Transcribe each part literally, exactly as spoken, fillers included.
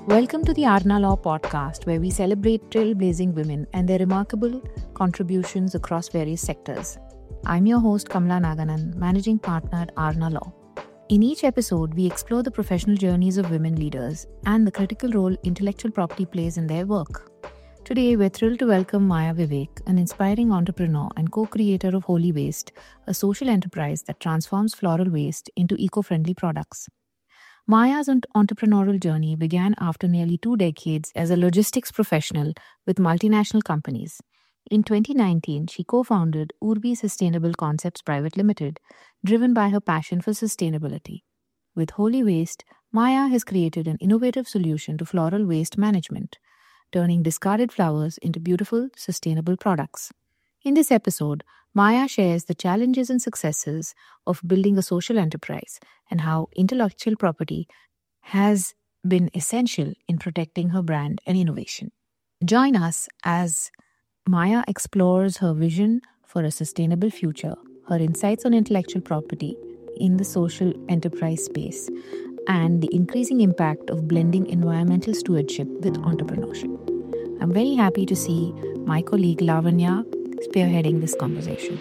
Welcome to the Arna Law podcast, where we celebrate trailblazing women and their remarkable contributions across various sectors. I'm your host, Kamla Naganan, managing partner at Arna Law. In each episode, we explore the professional journeys of women leaders and the critical role intellectual property plays in their work. Today, we're thrilled to welcome Maya Vivek, an inspiring entrepreneur and co-creator of Holy Waste, a social enterprise that transforms floral waste into eco-friendly products. Maya's entrepreneurial journey began after nearly two decades as a logistics professional with multinational companies. In twenty nineteen, she co-founded Urbi Sustainable Concepts Private Limited, driven by her passion for sustainability. With Holy Waste, Maya has created an innovative solution to floral waste management, turning discarded flowers into beautiful, sustainable products. In this episode, Maya shares the challenges and successes of building a social enterprise and how intellectual property has been essential in protecting her brand and innovation. Join us as Maya explores her vision for a sustainable future, her insights on intellectual property in the social enterprise space, and the increasing impact of blending environmental stewardship with entrepreneurship. I'm very happy to see my colleague Lavanya spearheading this conversation.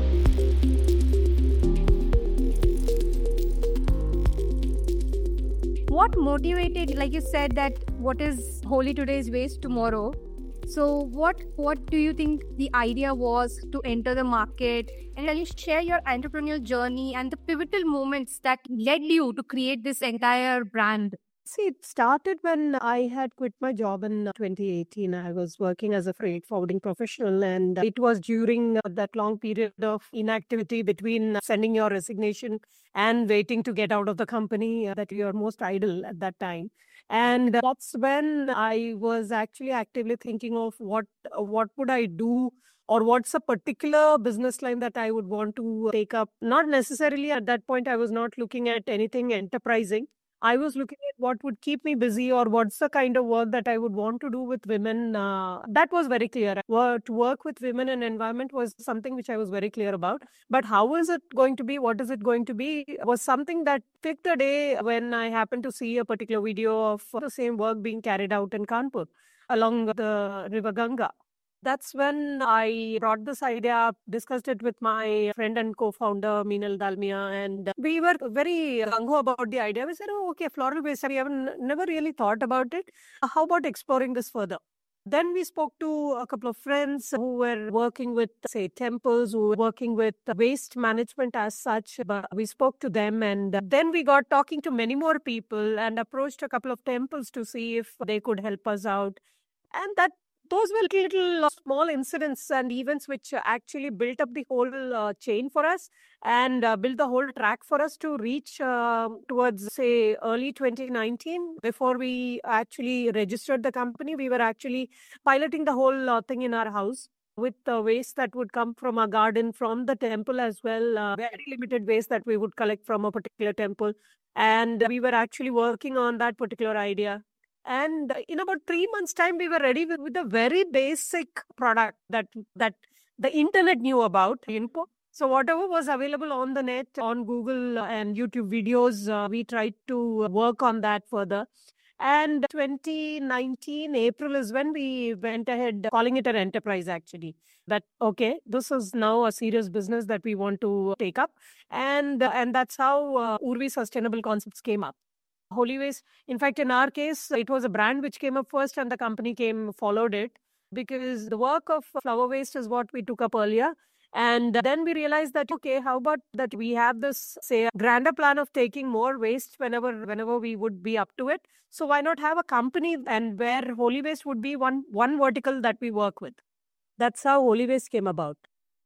What motivated, like you said, that what is holy today is waste tomorrow. So what what do you think the idea was to enter the market? And can you share your entrepreneurial journey and the pivotal moments that led you to create this entire brand? See, it started when I had quit my job in twenty eighteen. I was working as a freight forwarding professional, and it was during that long period of inactivity between sending your resignation and waiting to get out of the company that you're most idle at that time. And that's when I was actually actively thinking of what what would I do, or what's a particular business line that I would want to take up. Not necessarily at that point, I was not looking at anything enterprising. I was looking at what would keep me busy, or what's the kind of work that I would want to do with women. Uh, that was very clear. Well, to work with women and environment was something which I was very clear about. But how is it going to be? What is it going to be? Was something that picked a day when I happened to see a particular video of the same work being carried out in Kanpur along the river Ganga. That's when I brought this idea up, discussed it with my friend and co-founder, Meenal Dalmia, and we were very gung-ho about the idea. We said, oh, okay, floral waste, we haven't never really thought about it. How about exploring this further? Then we spoke to a couple of friends who were working with, say, temples, who were working with waste management as such. But we spoke to them, and then we got talking to many more people and approached a couple of temples to see if they could help us out. And that those were little small incidents and events which actually built up the whole uh, chain for us and uh, built the whole track for us to reach uh, towards, say, early twenty nineteen. Before we actually registered the company, we were actually piloting the whole uh, thing in our house with the waste that would come from our garden, from the temple as well, uh, very limited waste that we would collect from a particular temple. And we were actually working on that particular idea. And in about three months' time, we were ready with, with a very basic product that that the internet knew about. Info. So whatever was available on the net, on Google and YouTube videos, uh, we tried to work on that further. And twenty nineteen, April is when we went ahead calling it an enterprise, actually. That, okay, this is now a serious business that we want to take up. And, and that's how uh, Urbi Sustainable Concepts came up. Holy Waste, in fact, in our case, it was a brand which came up first and the company came, followed it, because the work of flower waste is what we took up earlier. And then we realized that, okay, how about that we have this, say, grander plan of taking more waste whenever whenever we would be up to it. So why not have a company and where Holy Waste would be one, one vertical that we work with. That's how Holy Waste came about.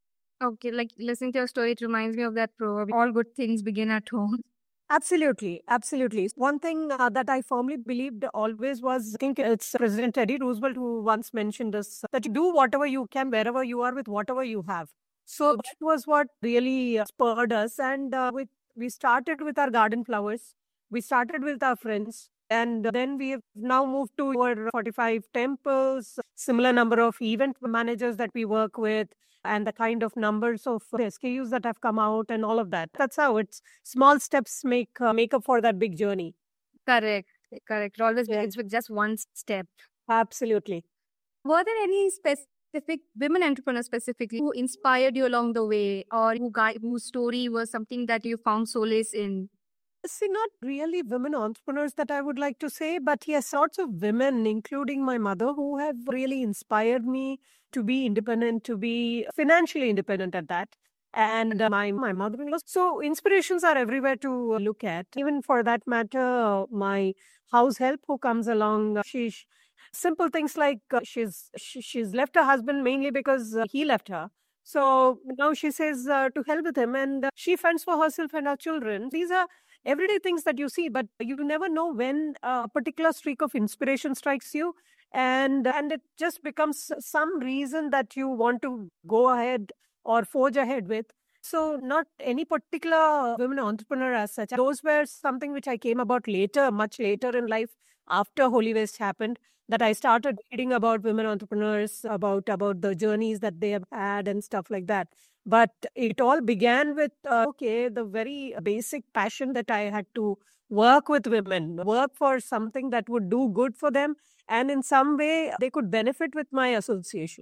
Okay, like listening to your story, it reminds me of that proverb, all good things begin at home. Absolutely, absolutely. One thing uh, that I firmly believed always was, I think it's President Teddy Roosevelt who once mentioned this, that you do whatever you can, wherever you are, with whatever you have. So that was what really spurred us. And uh, with, we started with our garden flowers. We started with our friends. And then we have now moved to over forty-five temples, similar number of event managers that we work with, and the kind of numbers of S K Us that have come out and all of that. That's how it's small steps make uh, make up for that big journey. Correct. Correct. It always Yeah. begins with just one step. Absolutely. Were there any specific women entrepreneurs specifically who inspired you along the way, or who guy whose story was something that you found solace in? See, not really women entrepreneurs that I would like to say, but yes, lots of women, including my mother, who have really inspired me to be independent, to be financially independent at that. And uh, my my mother-in-law. So inspirations are everywhere to uh, look at. Even for that matter, uh, my house help who comes along, uh, she sh- simple things like uh, she's she, she's left her husband mainly because uh, he left her. So now she says uh, to hell with him, and uh, she fends for herself and her children. These are everyday things that you see, but you never know when a particular streak of inspiration strikes you, and and it just becomes some reason that you want to go ahead or forge ahead with. So not any particular women entrepreneur as such. Those were something which I came about later, much later in life, after Holy Waste happened, that I started reading about women entrepreneurs, about about the journeys that they have had and stuff like that. But it all began with, uh, okay, the very basic passion that I had to work with women, work for something that would do good for them, and in some way they could benefit with my association.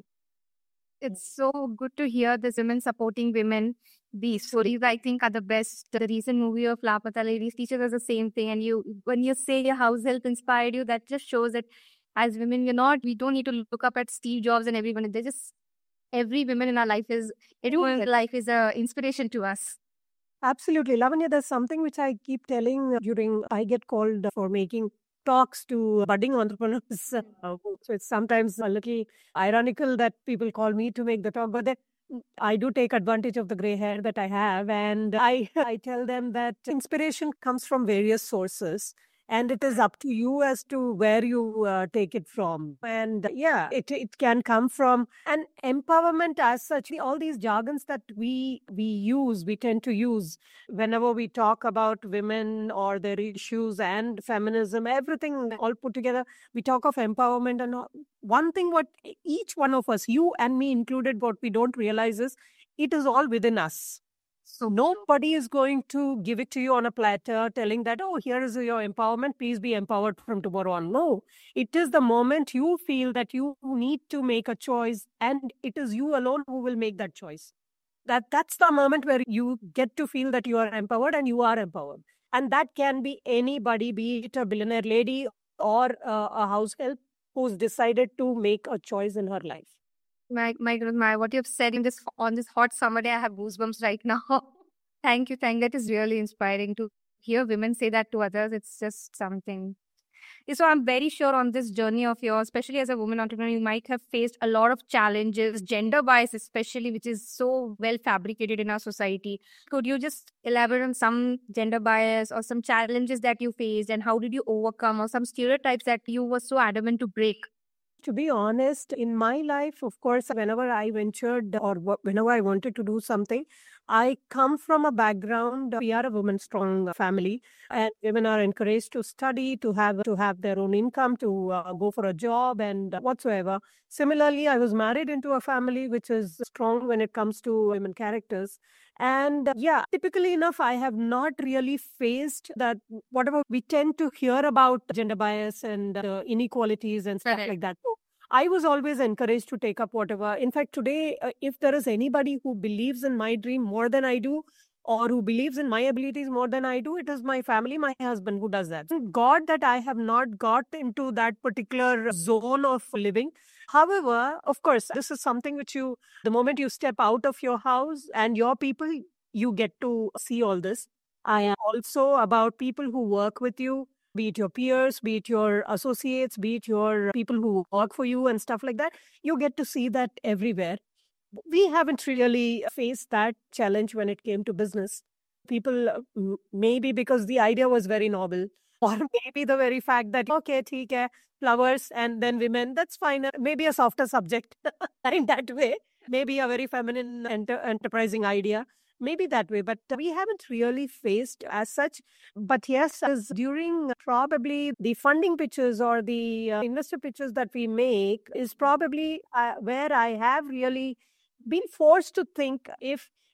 It's so good to hear this women supporting women. These stories, I think, are the best. The recent movie of Lapata Ladies teaches us the same thing. And you, when you say your house help inspired you, that just shows that as women, we're not, we don't need to look up at Steve Jobs and everyone. They're just, every woman in our life is, everyone's life is a inspiration to us. Absolutely. Lavanya, there's something which I keep telling during, I get called for making talks to budding entrepreneurs. Uh, so it's sometimes a little ironical that people call me to make the talk, but then I do take advantage of the gray hair that I have. And I, I tell them that inspiration comes from various sources. And it is up to you as to where you uh, take it from. And yeah, it, it can come from an empowerment as such. All these jargons that we we use, we tend to use whenever we talk about women or their issues and feminism, everything all put together, we talk of empowerment. And all. One thing what each one of us, you and me included, what we don't realize is it is all within us. So nobody is going to give it to you on a platter telling that, oh, here is your empowerment. Please be empowered from tomorrow on. No, it is the moment you feel that you need to make a choice, and it is you alone who will make that choice. That that's the moment where you get to feel that you are empowered and you are empowered. And that can be anybody, be it a billionaire lady or uh, a house help who's decided to make a choice in her life. My, my, my, what you've said in this on this hot summer day, I have goosebumps right now. Thank you, thank. That is really inspiring to hear women say that to others. It's just something. So I'm very sure on this journey of yours, especially as a woman entrepreneur, you might have faced a lot of challenges, gender bias especially, which is so well fabricated in our society. Could you just elaborate on some gender bias or some challenges that you faced, and how did you overcome, or some stereotypes that you were so adamant to break? To be honest, in my life, of course, whenever I ventured or whenever I wanted to do something, I come from a background. We are a women strong family, and women are encouraged to study, to have to have their own income, to uh, go for a job, and whatsoever. Similarly, I was married into a family which is strong when it comes to women characters. And uh, yeah, typically enough, I have not really faced that. Whatever we tend to hear about gender bias and uh, inequalities and stuff Correct. like that. I was always encouraged to take up whatever. In fact, today, uh, if there is anybody who believes in my dream more than I do, or who believes in my abilities more than I do, it is my family, my husband who does that. Thank God that I have not got into that particular zone of living. However, of course, this is something which you, the moment you step out of your house and your people, you get to see all this. I am also about people who work with you, be it your peers, be it your associates, be it your people who work for you and stuff like that. You get to see that everywhere. We haven't really faced that challenge when it came to business. People, uh, m- maybe because the idea was very novel, or maybe the very fact that, okay, theek hai, flowers and then women, that's fine. uh, Maybe a softer subject in that way. Maybe a very feminine, enter- enterprising idea. Maybe that way, but we haven't really faced as such. But yes, as during probably the funding pitches or the uh, investor pitches that we make is probably uh, where I have really been forced to think if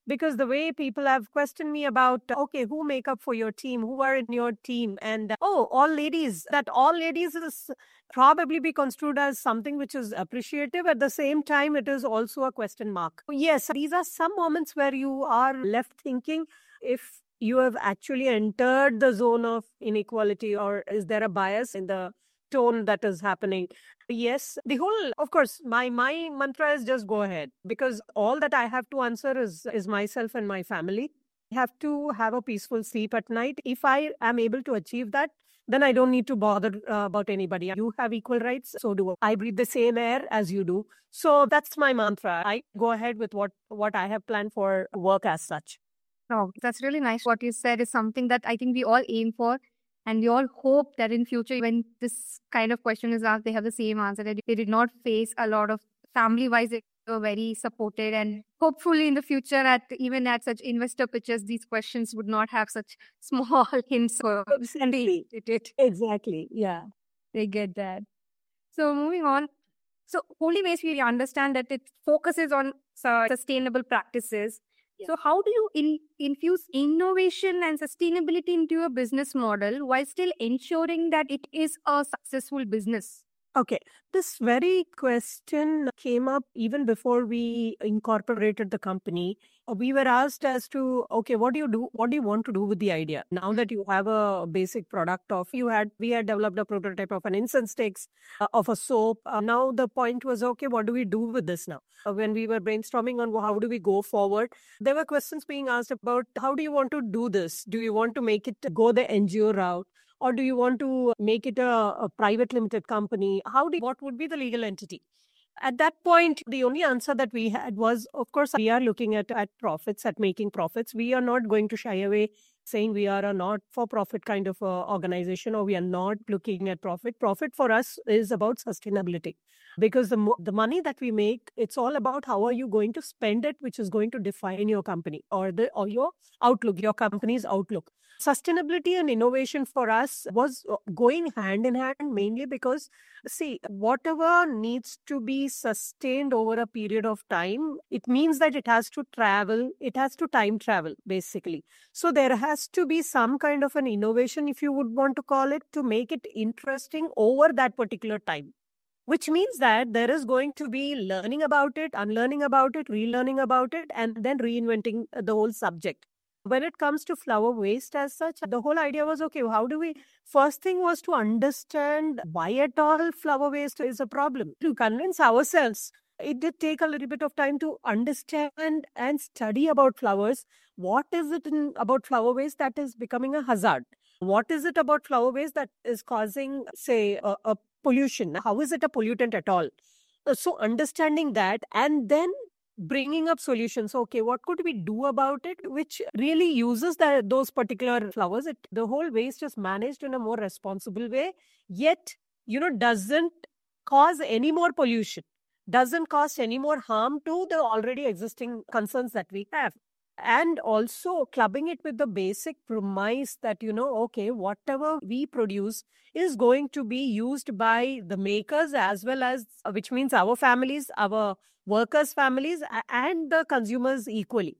Because the way people have questioned me about, okay, who make up for your team? Who are in your team? And, uh, oh, all ladies, that all ladies is probably be construed as something which is appreciative. At the same time, it is also a question mark. Yes, these are some moments where you are left thinking if you have actually entered the zone of inequality, or is there a bias in the tone that is happening? Yes, the whole, of course, my my mantra is just go ahead, because all that I have to answer is is myself and my family. I have to have a peaceful sleep at night. If I am able to achieve that, then I don't need to bother uh, about anybody. You have equal rights, so do I. Breathe the same air as you do. So that's my mantra. I go ahead with what what I have planned for work as such. Oh, that's really nice. What you said is something that I think we all aim for. And we all hope that in future, when this kind of question is asked, they have the same answer, that they did not face a lot of family-wise, they were very supported. And hopefully in the future, at even at such investor pitches, these questions would not have such small hints. For Exactly. it, it, Exactly. Yeah. they get that. So moving on. So Holy Waste, we understand that it focuses on uh, sustainable practices. Yeah. So how do you in, infuse innovation and sustainability into your business model while still ensuring that it is a successful business? Okay, this very question came up even before we incorporated the company. Uh, We were asked as to, okay, what do you do? What do you want to do with the idea? Now that you have a basic product of, you had, we had developed a prototype of an incense sticks, uh, of a soap. Uh, now the point was, okay, what do we do with this now? Uh, when we were brainstorming on how do we go forward, there were questions being asked about how do you want to do this? Do you want to make it go the N G O route? Or do you want to make it a, a private limited company? How do what would be the legal entity? At that point, the only answer that we had was, of course, we are looking at, at profits, at making profits. We are not going to shy away saying we are a not-for-profit kind of a organization, or we are not looking at profit. Profit for us is about sustainability, because the mo- the money that we make, it's all about how are you going to spend it, which is going to define your company or the or your outlook, your company's outlook. Sustainability and innovation for us was uh, going hand in hand, mainly because, see, whatever needs to be sustained over a period of time, it means that it has to travel, it has to time travel, basically. So there has to be some kind of an innovation, if you would want to call it, to make it interesting over that particular time. Which means that there is going to be learning about it, unlearning about it, relearning about it, and then reinventing the whole subject. When it comes to flower waste as such, the whole idea was, okay, how do we, first thing was to understand why at all flower waste is a problem. To convince ourselves, it did take a little bit of time to understand and study about flowers. What is it in, about flower waste that is becoming a hazard? What is it about flower waste that is causing, say, a, a pollution? How is it a pollutant at all? Uh, So understanding that, and then bringing up solutions. Okay, what could we do about it which really uses the, those particular flowers? It, the whole waste is managed in a more responsible way, yet, you know, doesn't cause any more pollution, doesn't cause any more harm to the already existing concerns that we have. And also clubbing it with the basic premise that, you know, okay, whatever we produce is going to be used by the makers as well as, uh, which means our families, our workers' families, a- and the consumers equally.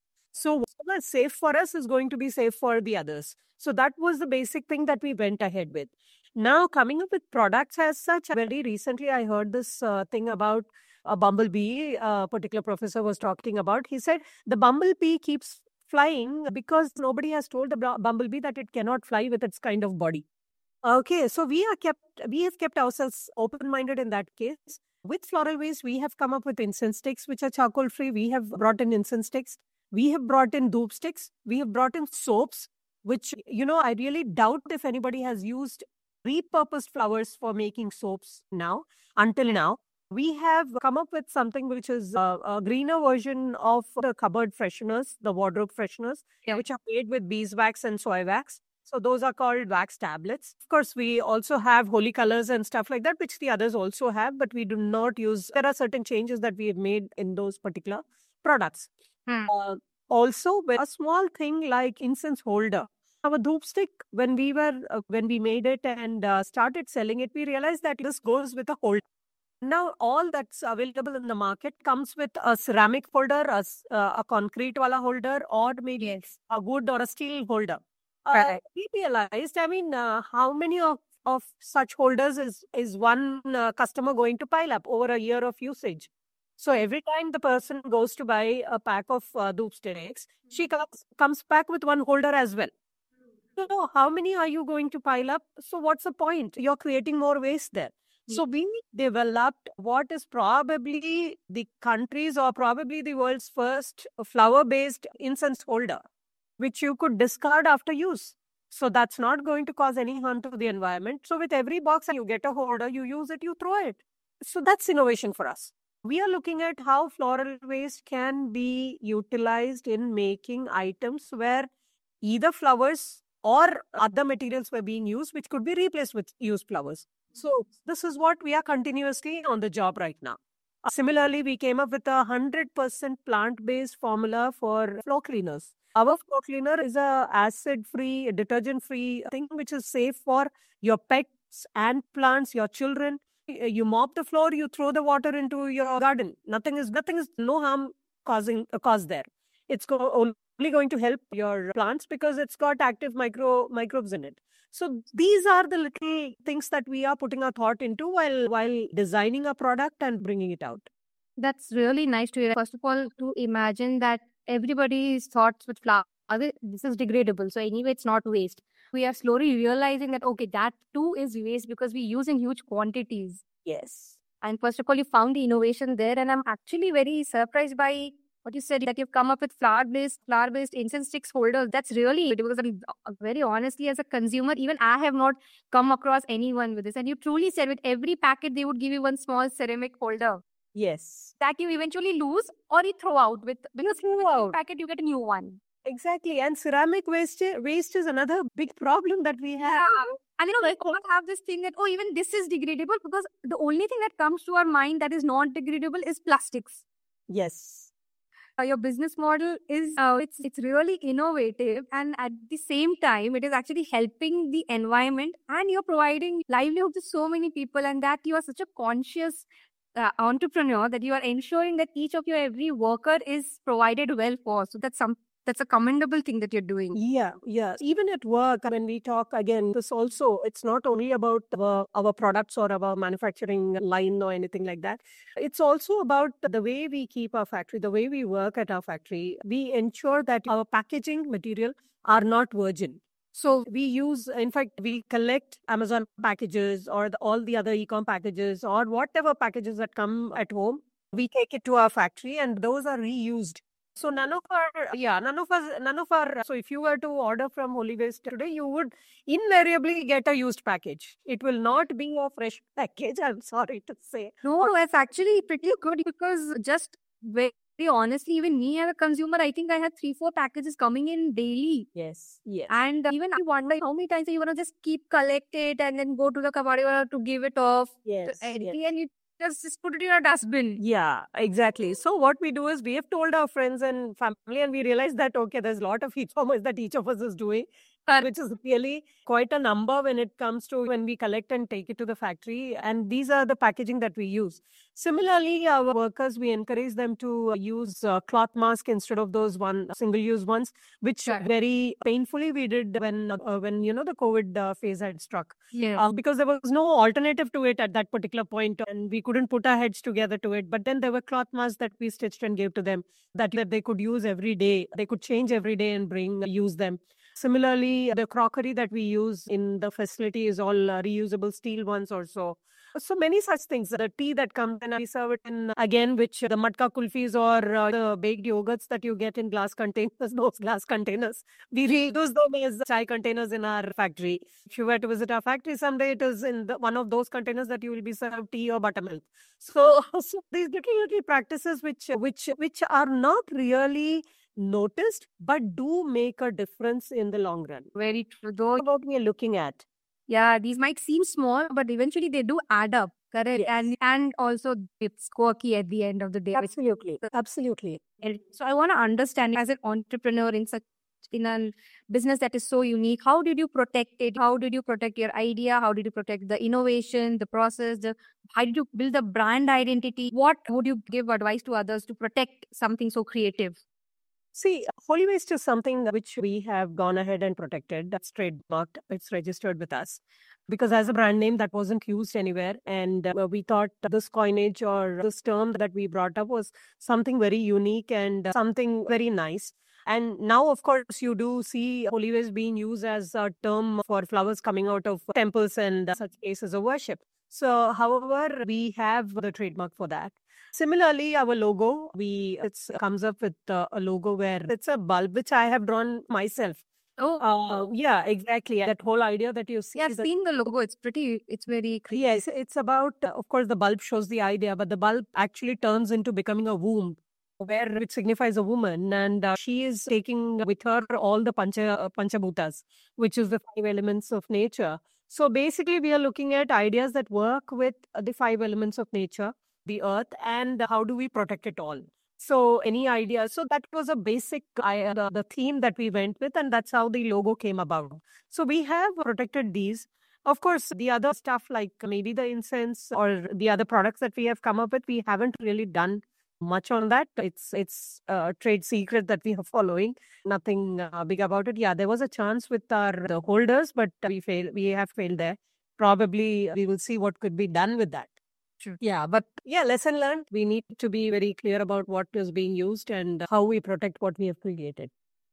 So whatever is safe for us is going to be safe for the others. So that was the basic thing that we went ahead with. Now, coming up with products as such, very recently I heard this uh, thing about a bumblebee. A particular professor was talking about. He said the bumblebee keeps flying because nobody has told the bu- bumblebee that it cannot fly with its kind of body. Okay, so we are kept we have kept ourselves open-minded in that case. With floral waste, we have come up with incense sticks, which are charcoal free. We have brought in incense sticks. We have brought in doop sticks. We have brought in soaps, which, you know, I really doubt if anybody has used repurposed flowers for making soaps now, until now. We have come up with something which is a, a greener version of the cupboard fresheners, the wardrobe fresheners, Yeah. which are made with beeswax and soy wax. So those are called wax tablets. Of course, we also have holy colors and stuff like that, which the others also have, but we do not use. There are certain changes that we have made in those particular products. Hmm. Uh, also, with a small thing like incense holder. Our dhoop stick, when we were uh, when we made it and uh, started selling it, we realized that this goes with a holder. Now, all that's available in the market comes with a ceramic holder, a, s- uh, a concrete wala holder, or maybe Yes. a wood or a steel holder. Uh, Correct. we realized, I mean, uh, how many of, of such holders is, is one uh, customer going to pile up over a year of usage? So every time the person goes to buy a pack of uh, Doop sticks, she comes, comes back with one holder as well. So how many are you going to pile up? So what's the point? You're creating more waste there. So we developed what is probably the country's or probably the world's first flower-based incense holder, which you could discard after use. So that's not going to cause any harm to the environment. So with every box you get a holder, you use it, you throw it. So that's innovation for us. We are looking at how floral waste can be utilized in making items where either flowers or other materials were being used, which could be replaced with used flowers. So this is what we are continuously on the job right now. Uh, Similarly, we came up with a one hundred percent plant-based formula for floor cleaners. Our floor cleaner is a acid-free, detergent-free thing which is safe for your pets and plants, your children. Y- You mop the floor, you throw the water into your garden. Nothing is, nothing is, no harm causing uh, caused there. It's go- only going to help your plants because it's got active micro microbes in it. So these are the little things that we are putting our thought into while while designing a product and bringing it out. That's really nice to hear. First of all, to imagine that everybody's thoughts with flour, this is degradable. So anyway, it's not waste. We are slowly realizing that, okay, that too is waste because we use in huge quantities. Yes. And first of all, you found the innovation there. And I'm actually very surprised by what you said, that you've come up with flower-based, flower-based incense sticks holders. That's really good because I'm uh, very honestly, as a consumer, even I have not come across anyone with this. And you truly said with every packet, they would give you one small ceramic holder Yes. that you eventually lose or you throw out with, because throw with each out. packet you get a new one. Exactly. And ceramic waste waste is another big problem that we have. And you know, we can't have this thing that, oh, even this is degradable, because the only thing that comes to our mind that is not degradable is plastics. Yes. Uh, your business model is uh, it's it's really innovative, and at the same time it is actually helping the environment, and you're providing livelihood to so many people, and that you are such a conscious uh, entrepreneur that you are ensuring that each of your every worker is provided well for. So that's some that's a commendable thing that you're doing. Yeah, yeah. Even at work, when we talk again, this also, it's not only about our, our products or our manufacturing line or anything like that. It's also about the way we keep our factory, the way we work at our factory. We ensure that our packaging material are not virgin. So we use, in fact, we collect Amazon packages or the, all the other e-com packages or whatever packages that come at home. We take it to our factory and those are reused. So none of our, yeah, none of us, none of our, so if you were to order from Holy Waste today, you would invariably get a used package. It will not be a fresh package, I'm sorry to say. No, it's actually pretty good, because just very honestly, even me as a consumer, I think I had three, four packages coming in daily. Yes, yes. And even I wonder how many times you want to just keep collect it and then go to the kabadi to give it off. Yes, And yes. you just, just put it in a dustbin. Yeah, exactly. So what we do is we have told our friends and family and we realized that, okay, there's a lot of e-commerce that each of us is doing, which is really quite a number when it comes to when we collect and take it to the factory. And these are the packaging that we use. Similarly, our workers, we encourage them to use uh, cloth mask instead of those one single-use ones, which Sure. very painfully we did when, uh, when you know, the COVID uh, phase had struck. Yeah. Uh, because there was no alternative to it at that particular point, and we couldn't put our heads together to it. But then there were cloth masks that we stitched and gave to them that, that they could use every day. They could change every day and bring use them. Similarly, the crockery that we use in the facility is all uh, reusable steel ones or so. So many such things. The tea that comes in, we serve it in, again, which the matka kulfis or uh, the baked yogurts that you get in glass containers, those glass containers. We reuse them as chai containers in our factory. If you were to visit our factory someday, it is in the, one of those containers that you will be served tea or buttermilk. So, so these little, little practices which, which, which are not really noticed, but do make a difference in the long run. Very true. Though, What we are looking at. yeah, these might seem small, but eventually they do add up. Correct. Yes. And and also it's quirky at the end of the day. Absolutely. Absolutely. And so I want to understand, as an entrepreneur in such in a business that is so unique. How did you protect it? How did you protect your idea? How did you protect the innovation, the process? The, how did you build the brand identity? What would you give advice to others to protect something so creative? See, Holy Waste is something which we have gone ahead and protected. That's trademarked. It's registered with us. Because as a brand name, that wasn't used anywhere. And uh, we thought this coinage or this term that we brought up was something very unique and uh, something very nice. And now, of course, you do see Holy Waste being used as a term for flowers coming out of temples and uh, such places of worship. So, however, we have the trademark for that. Similarly, our logo, we it comes up with uh, a logo where it's a bulb which I have drawn myself. Oh, Uh, yeah, exactly. That whole idea that you see. yeah, I've that- seen the logo. It's pretty, it's very creative. Yes, it's about, uh, of course, the bulb shows the idea, but the bulb actually turns into becoming a womb, where it signifies a woman, and uh, she is taking with her all the pancha uh, panchabhutas, which is the five elements of nature. So basically, we are looking at ideas that work with uh, the five elements of nature, the earth, and how do we protect it all. So any idea? So that was a basic uh, the, the theme that we went with, and that's how the logo came about. So we have protected these. Of course, the other stuff like maybe the incense or the other products that we have come up with, we haven't really done much on that. It's it's a trade secret that we are following. Nothing uh, big about it. Yeah, there was a chance with our the holders, but we failed. We have failed there. Probably we will see what could be done with that. Sure. Yeah, but yeah, lesson learned. We need to be very clear about what is being used and how we protect what we have created.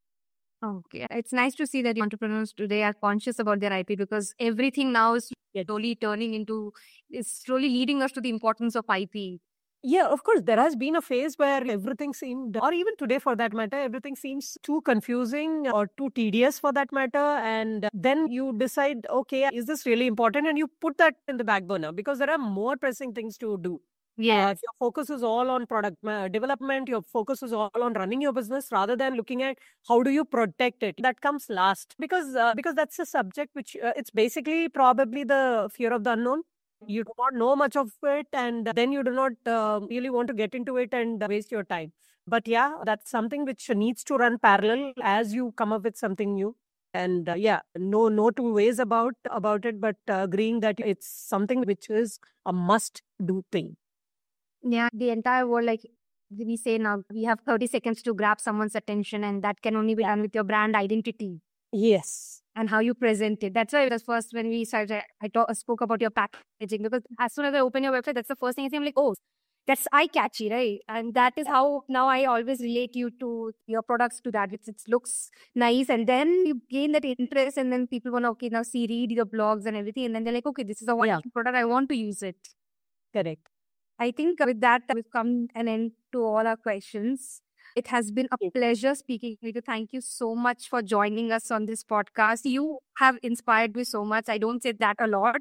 Okay. It's nice to see that entrepreneurs today are conscious about their I P, because everything now is Yes. slowly turning into, is slowly leading us to the importance of I P. Yeah, of course, there has been a phase where everything seemed, or even today for that matter, everything seems too confusing or too tedious for that matter. And then you decide, okay, is this really important? And you put that in the back burner because there are more pressing things to do. Yeah. Uh, if your focus is all on product uh, development, your focus is all on running your business rather than looking at how do you protect it. That comes last because uh, because that's a subject which uh, it's basically probably the fear of the unknown. You do not know much of it, and then you do not uh, really want to get into it and waste your time. But yeah, that's something which needs to run parallel as you come up with something new. And uh, yeah, no, no two ways about about it, but uh, agreeing that it's something which is a must-do thing. Yeah. The entire world, like we say now, we have thirty seconds to grab someone's attention, and that can only be done with your brand identity Yes. and how you present it. That's why it was first when we started, I talk, spoke about your packaging, because as soon as I open your website, that's the first thing I see. I'm like, oh, that's eye-catchy, right? And that is how now I always relate you to your products to that. It's, it looks nice, and then you gain that interest, and then people want to, okay, now see, read your blogs and everything, and then they're like, okay, this is a wonderful product, I want to use it. Correct. I think with that, we've come an end to all our questions. It has been a Yes. pleasure speaking with you. Thank you so much for joining us on this podcast. You have inspired me so much. I don't say that a lot.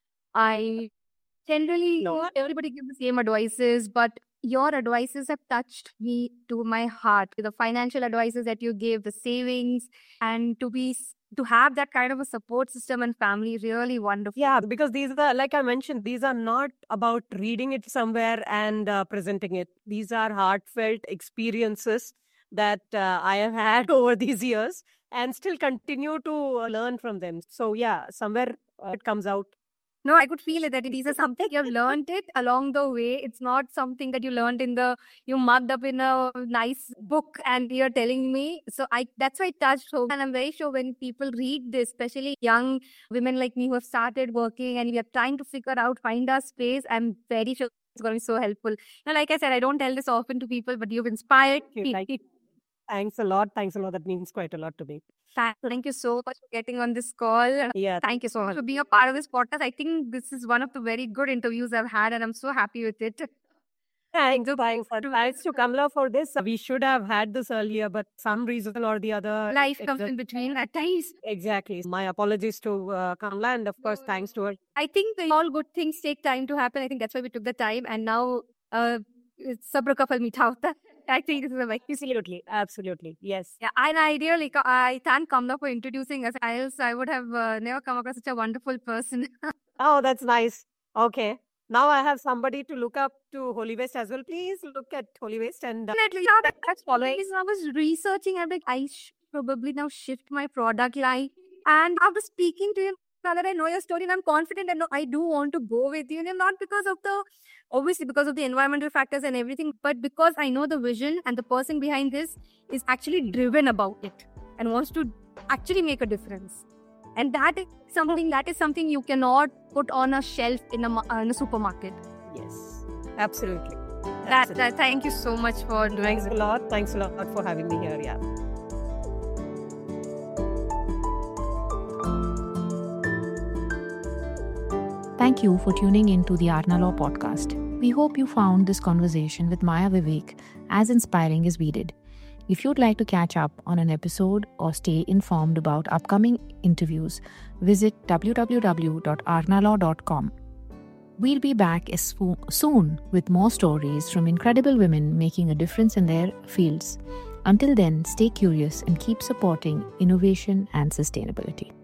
I generally, No. not everybody gives the same advices, but your advices have touched me to my heart. The financial advices that you gave, the savings, and to be to have that kind of a support system and family, really wonderful. Yeah, because these are, like I mentioned, these are not about reading it somewhere and uh, presenting it. These are heartfelt experiences that uh, I have had over these years and still continue to uh, learn from them. So yeah, somewhere uh, it comes out. No, I could feel it that these are something you've learned it along the way. It's not something that you learned in the, you mugged up in a nice book and you're telling me. So I, that's why it touched home. And I'm very sure when people read this, especially young women like me who have started working and we are trying to figure out, find our space, I'm very sure it's going to be so helpful. Now, like I said, I don't tell this often to people, but you've inspired Thank you. Thank people. Thanks a lot. Thanks a lot. That means quite a lot to me. Thank you so much for getting on this call. Yeah. Thank you so much for being a part of this podcast. I think this is one of the very good interviews I've had, and I'm so happy with it. Thanks, thanks, thanks to Kamla for this. We should have had this earlier, but some reason or the other. Life comes in between at times. Exactly. My apologies to uh, Kamla, and of course, thanks to her. I think the, all good things take time to happen. I think that's why we took the time, and now uh, it's sabr ka phal meetha hota. I think this is a very Absolutely, absolutely, yes. Yeah, and I really, I thank Kamla for introducing us. Else, I would have uh, never come across such a wonderful person. Oh, that's nice. Okay. Now I have somebody to look up to Holy Waste as well. Please look at Holy Waste and uh, Definitely, yeah, that, that's following. I was researching. I'm like, I sh- probably now shift my product line. And after speaking to you, now that I know your story and I'm confident and I do want to go with you, and not because of the, obviously because of the environmental factors and everything, but because I know the vision and the person behind this is actually driven about it and wants to actually make a difference. And that is something that is something you cannot put on a shelf in a, in a supermarket. Yes, absolutely. That, that, thank you so much for doing Thanks a lot. Thanks a lot for having me here. Yeah. Thank you for tuning in to the Arna Law podcast. We hope you found this conversation with Maya Vivek as inspiring as we did. If you'd like to catch up on an episode or stay informed about upcoming interviews, visit w w w dot arna law dot com. We'll be back as soon with more stories from incredible women making a difference in their fields. Until then, stay curious and keep supporting innovation and sustainability.